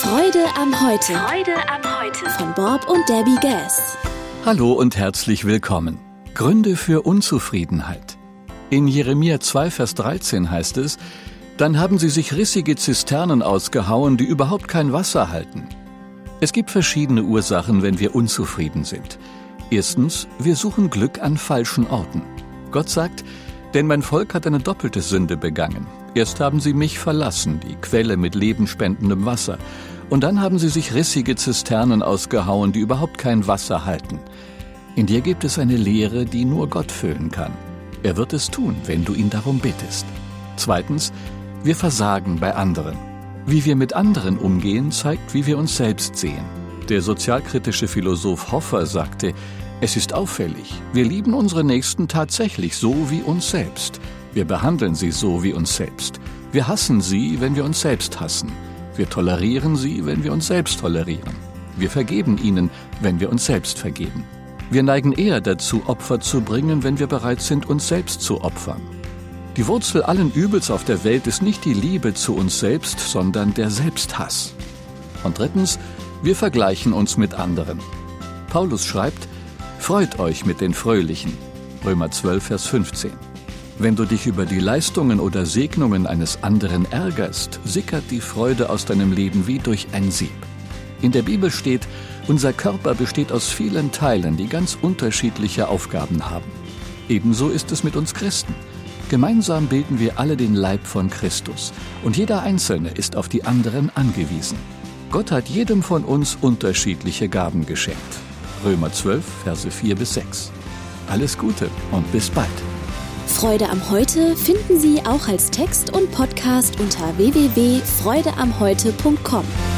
Freude am Heute. Freude am Heute. Von Bob und Debbie Gass. Hallo und herzlich willkommen. Gründe für Unzufriedenheit. In Jeremia 2, Vers 13 heißt es: Dann haben sie sich rissige Zisternen ausgehauen, die überhaupt kein Wasser halten. Es gibt verschiedene Ursachen, wenn wir unzufrieden sind. Erstens, wir suchen Glück an falschen Orten. Gott sagt: Denn mein Volk hat eine doppelte Sünde begangen. Erst haben sie mich verlassen, die Quelle mit lebenspendendem Wasser. Und dann haben sie sich rissige Zisternen ausgehauen, die überhaupt kein Wasser halten. In dir gibt es eine Leere, die nur Gott füllen kann. Er wird es tun, wenn du ihn darum bittest. Zweitens, wir versagen bei anderen. Wie wir mit anderen umgehen, zeigt, wie wir uns selbst sehen. Der sozialkritische Philosoph Hoffer sagte: Es ist auffällig, wir lieben unsere Nächsten tatsächlich so wie uns selbst. Wir behandeln sie so wie uns selbst. Wir hassen sie, wenn wir uns selbst hassen. Wir tolerieren sie, wenn wir uns selbst tolerieren. Wir vergeben ihnen, wenn wir uns selbst vergeben. Wir neigen eher dazu, Opfer zu bringen, wenn wir bereit sind, uns selbst zu opfern. Die Wurzel allen Übels auf der Welt ist nicht die Liebe zu uns selbst, sondern der Selbsthass. Und drittens, wir vergleichen uns mit anderen. Paulus schreibt: Freut euch mit den Fröhlichen. Römer 12, Vers 15. Wenn du dich über die Leistungen oder Segnungen eines anderen ärgerst, sickert die Freude aus deinem Leben wie durch ein Sieb. In der Bibel steht: Unser Körper besteht aus vielen Teilen, die ganz unterschiedliche Aufgaben haben. Ebenso ist es mit uns Christen. Gemeinsam bilden wir alle den Leib von Christus und jeder Einzelne ist auf die anderen angewiesen. Gott hat jedem von uns unterschiedliche Gaben geschenkt. Römer 12, Verse 4 bis 6. Alles Gute und bis bald. Freude am Heute finden Sie auch als Text und Podcast unter www.freudeamheute.com.